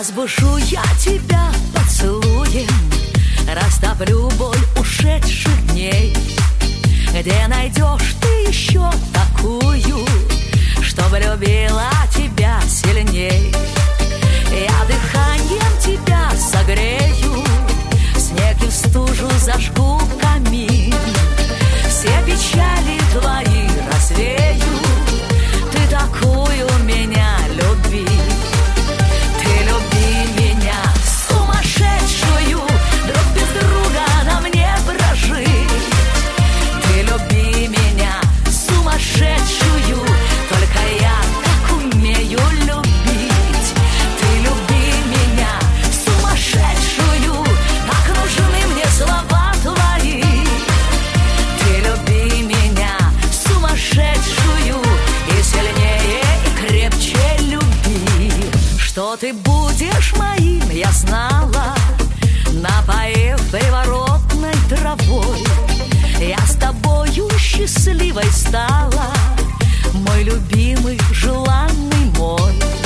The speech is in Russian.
Разбушу я тебя поцелуем, растоплю боль ушедших дней. Где найдешь ты еще такую, чтобы любила тебя сильней? Я дыханием тебя согрею, в снег и в стужу зажгу камин. Все печали твои развею, ты такую меня люби. Ты люби меня, сумасшедшую, друг без друга нам не прожить. Ты люби меня, сумасшедшую, только я так умею любить. Ты люби меня, сумасшедшую, так нужны мне слова твои. Ты люби меня, сумасшедшую, и сильнее, и крепче люби. Что ты будешь моим, я знала, напоив приворотной травой. Я с тобою счастливой стала, мой любимый, желанный мой.